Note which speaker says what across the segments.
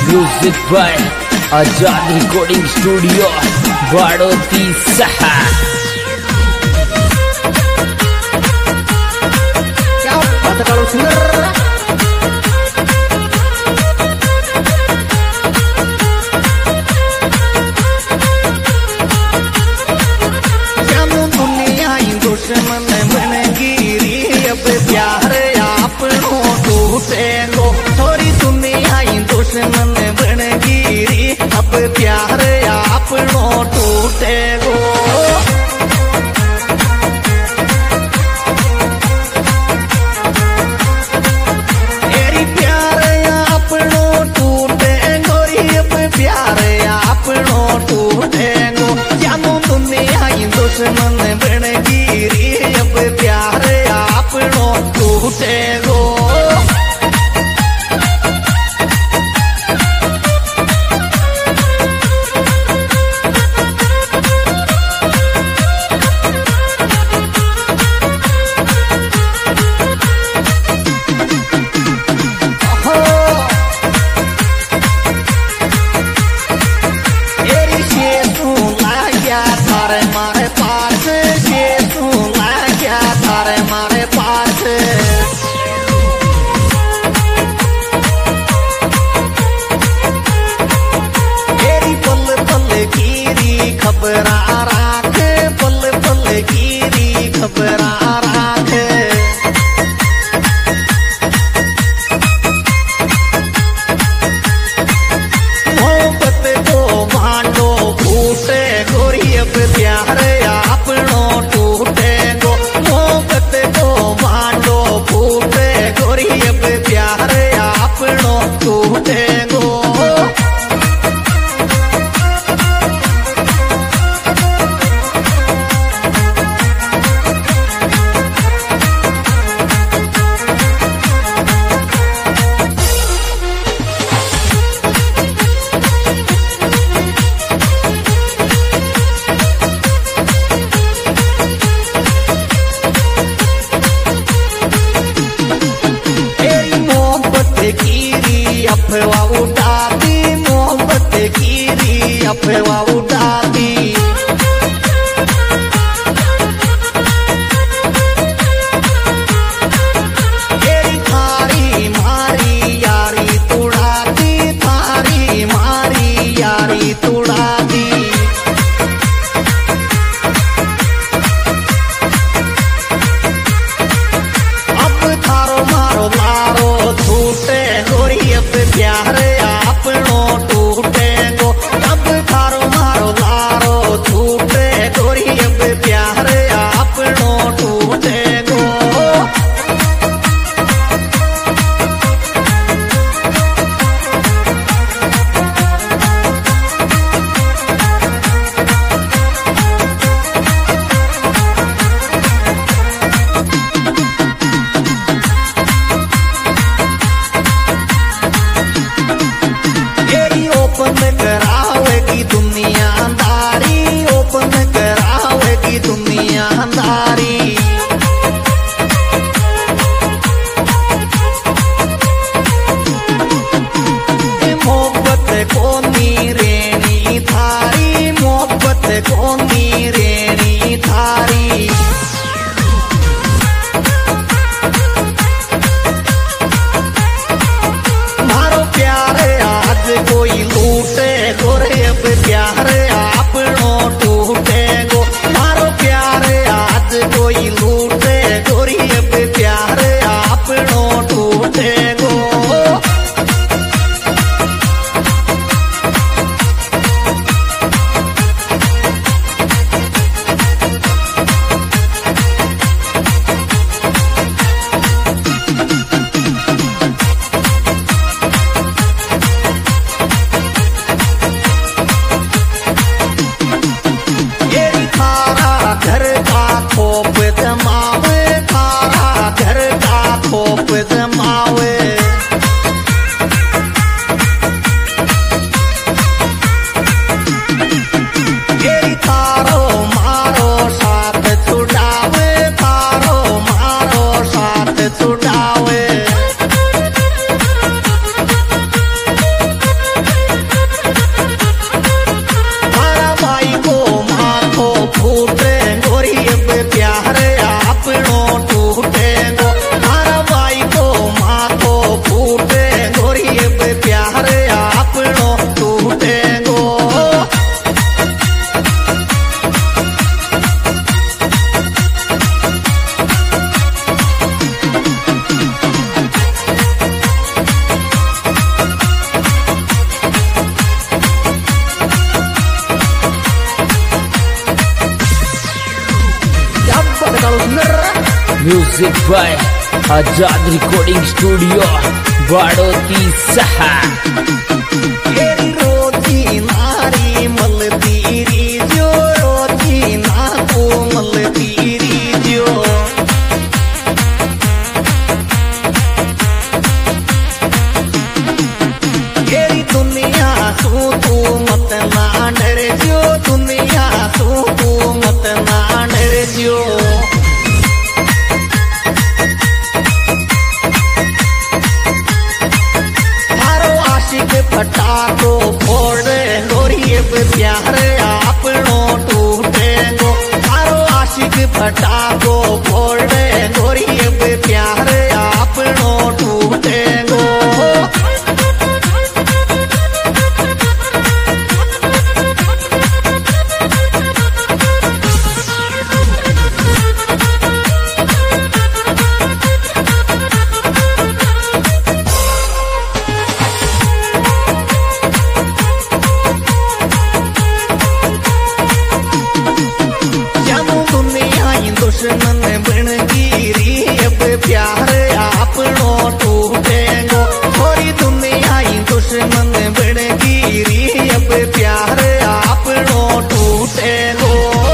Speaker 1: Music by Azad recording studio Baroti सहा।
Speaker 2: क्या बात करो सुंदर दुश्मन बन गिरी अब प्यार आपनो टूटेगो। थोड़ी दुनिया दुश्मन बन गिरी अब प्यार आपनो टूटेगो। एरी प्यार आपनो टूटेगो अब प्यार आपनो टूटेगो। जानो दुनिया दुश्मन बन गिरी अब प्यार आपनो टूटेगो। खबरा राख पल पल कीरी खबरा राख। मोहब्बत को भांडो फूटे गोरी अब प्यार आपनो टूटेगो। मोहब्बत को भांडो फूटे गोरी अब प्यार आपनो टूटेगो। अफवाह उड़ाती मोहब्बत कीरी अफवाह उड़ाती। तेरी थारी मारी यारी तुड़ाती थारी मारी यारी तुड़ाती। अब थारो मारो मारो झूठे गोरी अब प्यार आपनो टूटेगो। अब थारो मारो लारो झूठे गोरी अब प्यार आपनो टूटेगो। ओपन करावेगी दुनियादारी ओपन करावेगी दुनियादारी। मोहब्बत को नीरेणी थारी मोहब्बत को नीरेणी थारी। मारो प्यार आज कोई लूटे गोरे अब प्यार आपनो टूटेगो। मारो प्यार आज कोई लूटे गोरी अब प्यार आपनो टूटेगो।
Speaker 1: Music by Azad recording studio Baroti सहा।
Speaker 2: रोजी नारी मलतीरी जो रोजी ना को मलतीरी जो तेरी दुनिया सू तू मत ना डर जो दुनिया सू तू मत ना डर जो फटाको फोड़ गोरी प्यार आपनो टूटे गो थारो आशिक फटाको फोड़ गोरी प्यार आपनो टूटे गो। दुश्मन बन गिरी अब प्यार आपनो टूटे गो थोड़ी दुनिया दुश्मन बन गिरी अब प्यार आपनो टूटे गो।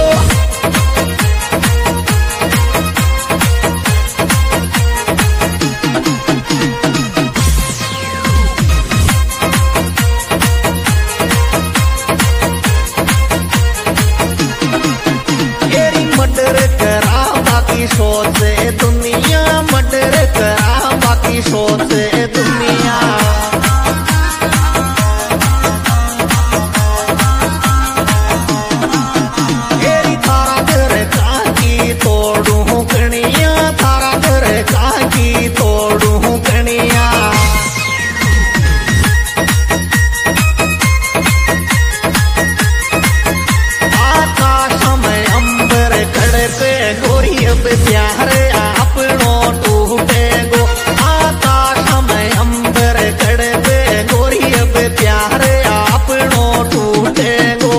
Speaker 2: सोचे दुनिया मर्डर करा बाकी सोचे दुनिया तेरी थारा घर काकी तोड़ू कणिया थारा घर काकी तोड़ू कणिया आकाश में अंबर खड़े गोरी प्यार आपनो टूटे गो आकाश में अंबर खड़े गोरी प्यार आपनो टूटे गो।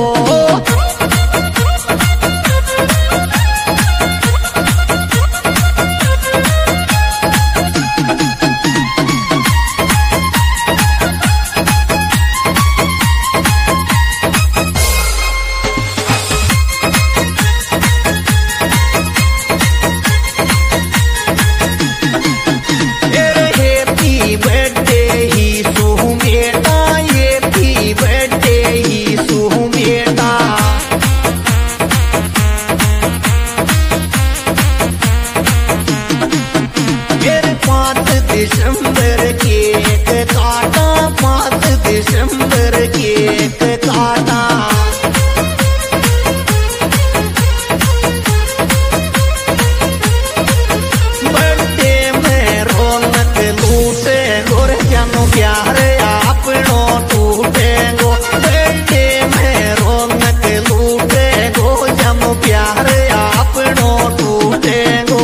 Speaker 2: दिसंबर केक काटा 5 दिसंबर केक काटा बर्थडे में रौनक लूटे गोरे जानो प्यार आपनो टूटे गो बर्थडे में रौनक लूटे गो जानो प्यार आपनो टूटे गो।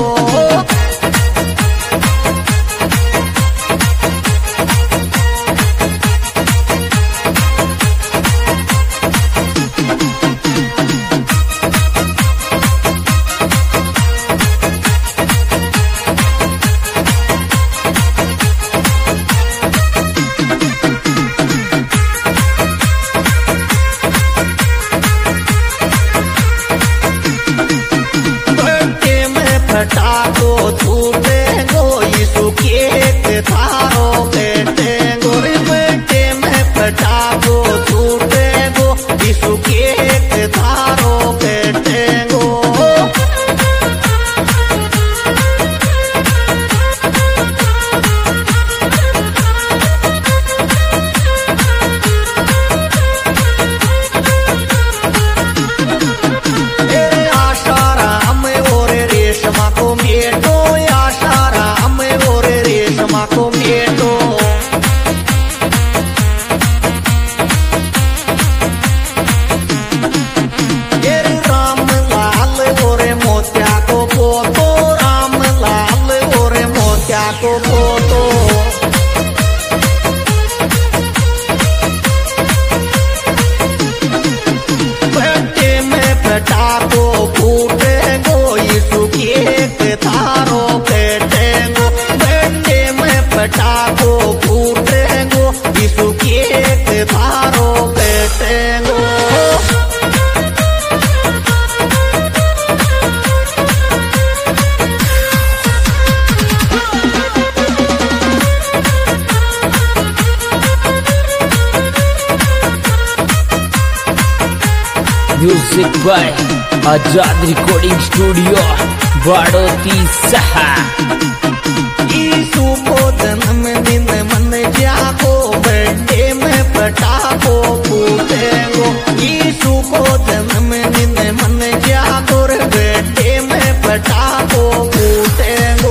Speaker 1: Music by Azad recording studio Baroti सहा।
Speaker 2: जन्मदिन मन जागो बर्थडे में पटाखो फूटेगो। यीशु को जन्मदिन मन जागो बर्थडे में पटाखो फूटेगो।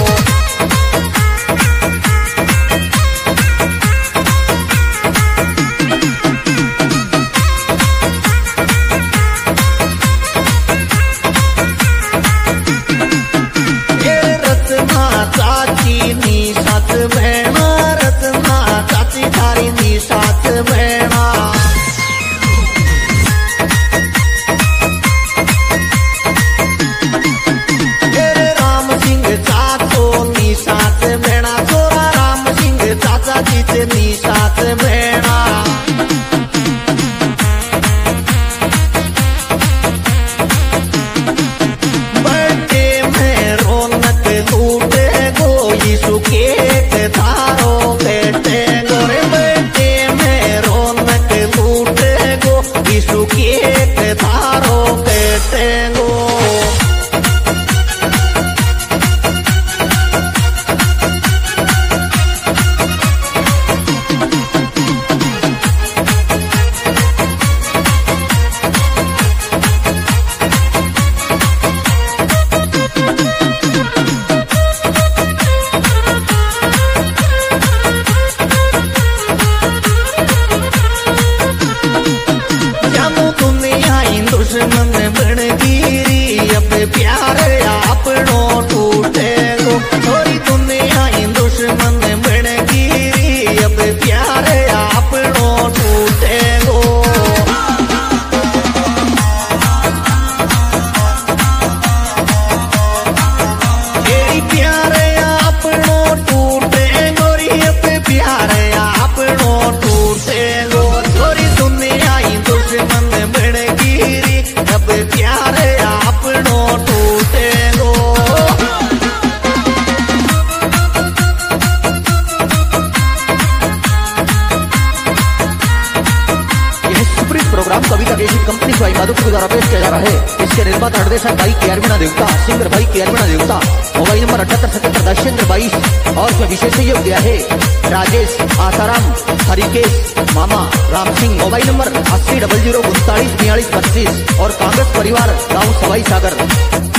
Speaker 2: चाची नी साथ बहना रत्ना चाची थारी नी साथ बहना। राम सिंह चाचो नी साथ बहना छोरा राम सिंह चाचा जी से नी साथ बहना। बर्थडे में रौनक लूटे यीशु केक थारो बेटे गोरे। बर्थडे में रौनक लूटे गो यीशु केक थारो बेटे गो। दुश्मन बन गिरी अब प्यार आपनो टूटेगो। थोड़ी दुनिया दुश्मन बन गिरी अब प्यार आपनो टूटेगो। प्यार आपनो टूटेगो अब प्यार आपनो टूटेगो। थोड़ी दुनिया दुश्मन बन अब प्यार आपनो टूटेगो। यह supreme program Kavita KC company भाई माधुपुर द्वारा पेश किया जा रहा है। इसके निर्माता निर्देशक भाई केआरमीना देवता, सिंगर भाई केआरमीना देवता। मोबाइल नंबर 7877 और उसमें विशेष सहयोग दिया है राजेश, आसाराम, हरिकेश, मामा, राम सिंह। मोबाइल नंबर 80 00 39 42 25 और कांग्रेस परिवार गाँव सवाई सागर।